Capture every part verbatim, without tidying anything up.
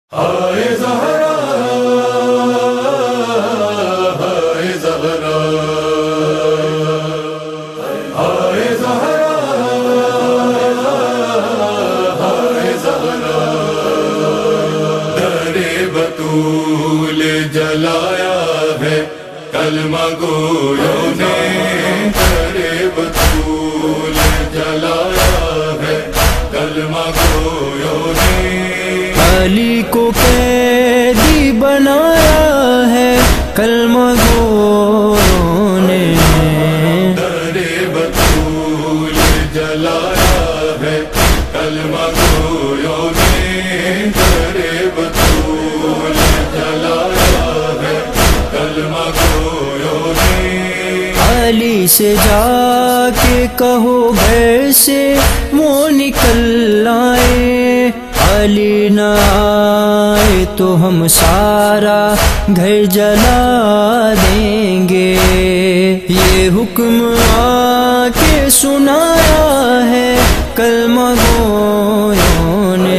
ہائے زہرا ہائے زہرا ہائے زہرا ہائے زہرا در بطول جلایا ہے کلمہ گویوں نے، در بطول جلایا ہے کلمہ گویوں نے، علی کو قیدی بنایا ہے کلمہ گویوں نے، در بطول جلایا ہے کلمہ گویوں نے، در بطول جلایا ہے کلمہ گویوں نے، علی سے جا کے کہو گھر سے وہ نکل آئے، علی نہ آئے تو ہم سارا گھر جلا دیں گے، یہ حکم آ کے سنایا ہے کلمہ گویوں نے،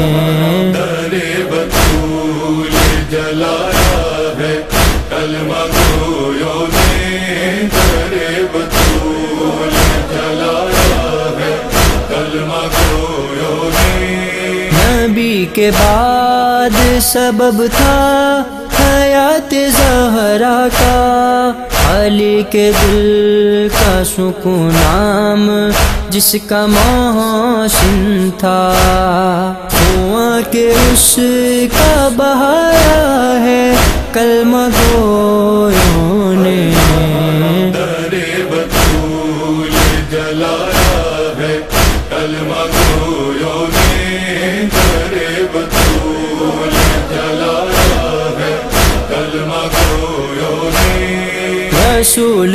در بطول جلایا ہے کلمہ گویوں نے، در بطول جلایا ہے کلمہ گویوں نے، نبی کے بعد سبب تھا حیات زہرا کا، علی کے دل کا سکون نام جس کا محسن تھا، کنواں کے اس کا بہایا ہے کلمہ گویوں نے، در بطول جلایا ہے کلمہ گویوں نے، در بطول جلایا ہے کلمہ گویوں نے، رسول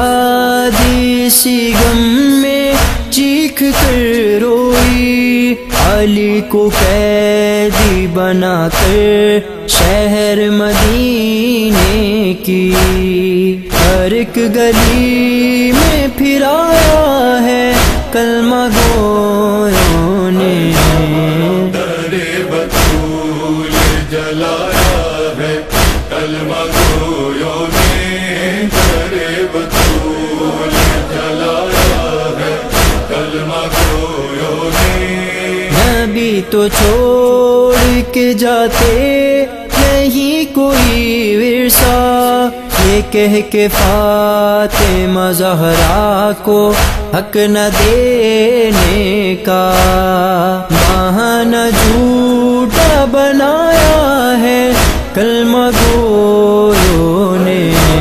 زادی سی غم میں چیخ کر روئی، علی کو قیدی بنا کر شہر مدینے کی، ہر ایک گلی میں پھرایا ہے کلمہ گویوں نے، در بطول جلایا ہے کلمہ گویوں نے، در بطول جلایا ہے کلمہ گویوں نے، نبی تو چھوڑ کے جاتے نہیں کوئی ورثہ، یہ کہہ کے فاطمہ زہرا کو حق نہ دینے کا، بہانہ جھوٹا بنایا ہے کلمہ گویوں نے،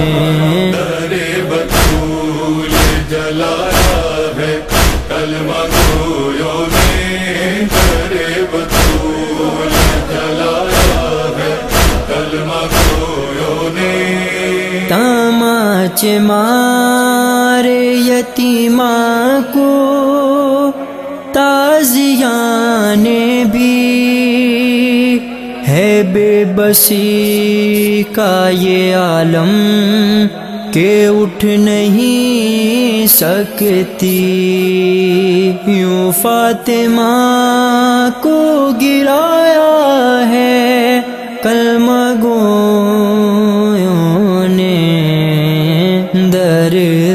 در بطول جلایا ہے کلمہ گویوں نے، در بطول جلایا ہے کلمہ گویوں نے، تاماچ مارے یتیماں کو تازیانے بھی، ہے بے بسی کا یہ عالم کہ اٹھ نہیں سکتی، یوں فاطمہ کو گرایا ہے کلمہ گویوں نے، در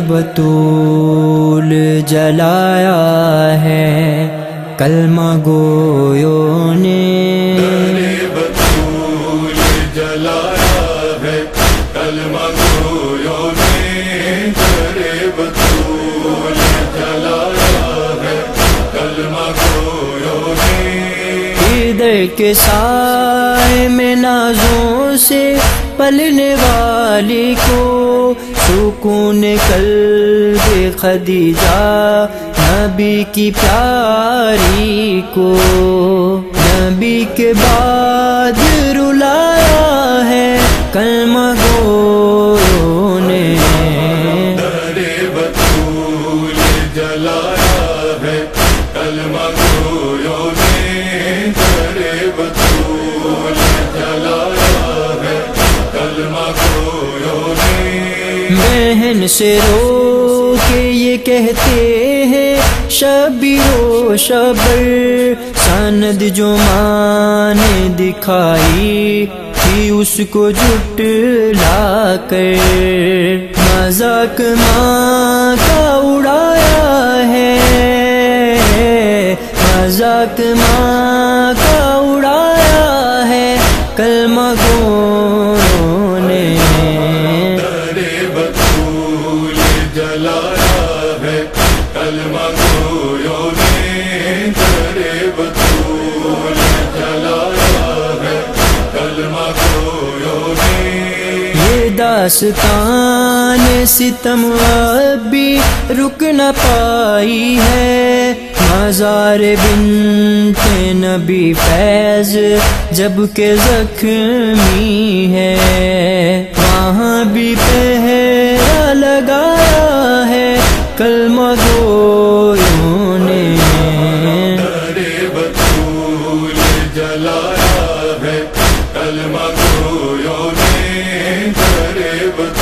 بطول جلایا ہے کلمہ گویوں نے، در بطول جلایا ہے کلمہ گویوں نے، در بطول جلایا ہے کلمہ گویوں نے، ادھر کے سائے میں نازوں سے پلنے والی کو سکون قلب خدیجہ نبی کی پیاری کو، نبی کے بعد رلایا ہے کلمہ گویوں نے، در بطول جلایا ہے کلمہ گویوں نے، در بطول جلایا ہے کلمہ گویوں نے، بہن سے رو کے یہ کہتے ہیں شبیر و شبر سند جو ماں نے دکھائی تھی اس کو جھٹلا کر، مذاق ماں کا اڑایا ہے، مذاق ماں کا اڑایا ہے کلمہ گووں نے، در بطول جلایا ہے کلمہ گویوں نے، در بطول جلایا ہے کلمہ گویوں نے۔ یہ داستان ستم اب بھی رک نہ پائی ہے، مزار بنت نبی فیض جب کہ زخمی ہے، وہاں بھی پہرا لگایا ہے کلمہ گویوں نے، در بطول جلایا ہے کلمہ گویوں نے، در بطول